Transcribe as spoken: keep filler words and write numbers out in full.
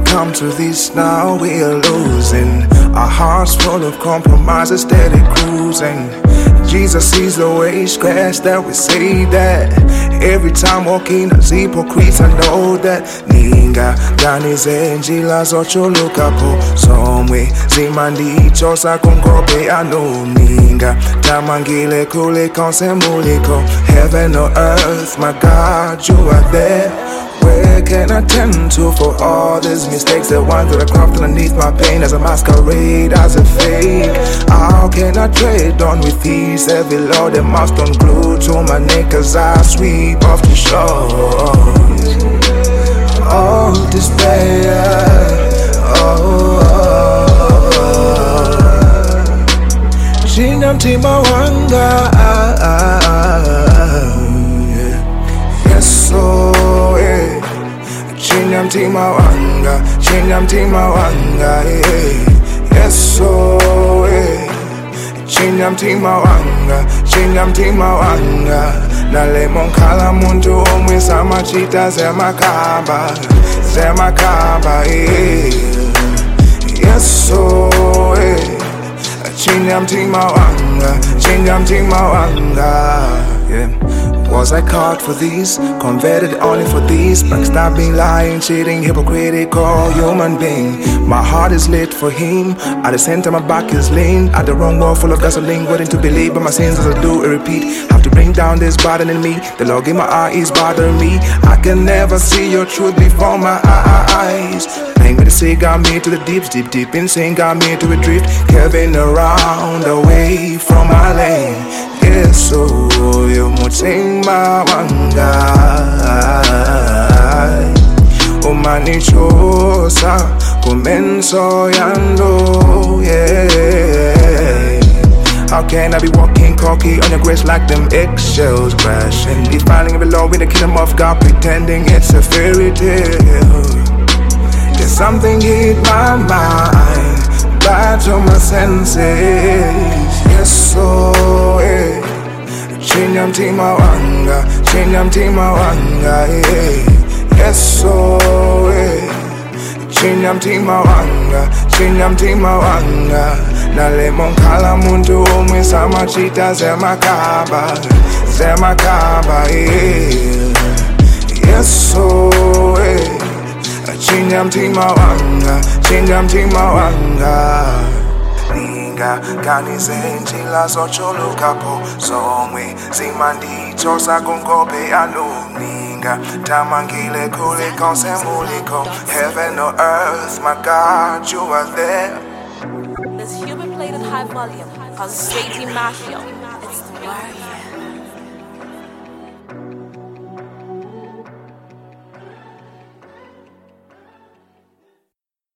come to this now, we are losing. Our hearts full of compromises, steady cruising. Jesus sees the way, scratch that, we say that. Every time walking as hypocrites, I know that. Ninga, gani zenjila zochuluka po somwe zimandi chosa kungobe, I know. Ninga, tamangile kule konsemuliko. Heaven or earth, my God, you are there. Where can I turn to for all these mistakes? The ones that I craft underneath my pain as a masquerade, as a fake. How can I trade on with these heavy load that must unglued to my neck as I sweep off the shores? All despair, oh, China Tima Wanga, yes, so. Chinyam tima wanga, chinyam tima wanga, eh. Yes, so, eh. Chinyam tima wanga, chinyam tima wanga. Nale monkala muntu omwe samachita zemakaba, zemakaba, eh. Yes, so, eh. Chinyam tima wanga, chinyam tima wanga, yeah. Was I caught for these? Converted only for these? Backstabbing, lying, cheating, hypocritical human being. My heart is lit for him. At the center my back is lean. At the wrong wall full of gasoline, waiting to believe. But my sins as I do, I repeat. Have to bring down this burden in me. The log in my eye is bothering me. I can never see your truth before my eyes. Playing with the sea got me to the deeps. Deep, deep insane got me to adrift. Curving around away from my lane. Yes, so you muting my wanga. Umani chosa kumenso yando, yeah. How can I be walking cocky on your grace like them eggshells crashing? Defining every law in the kingdom of God, pretending it's a fairy tale. There's something hit my mind, bad to my senses. Yes, so, eh. Chinyam tima wanga, chinyam tima wanga, eh. Yes, so, eh. Chinyam tima wanga, chinyam tima wanga. Nale monkala muntu omwe samachita zemakaba, zemakaba, eh. Yes, so, eh. Chinyam tima wanga, chinyam tima wanga. Ninga, gani zenjila zochuluka po somwe zimandi chosa kungobe, I know. Ninga, tamangile kule konsemuliko. Heaven or earth, my God, you are there. This human played at high volume, concentrating mafia. It's the word.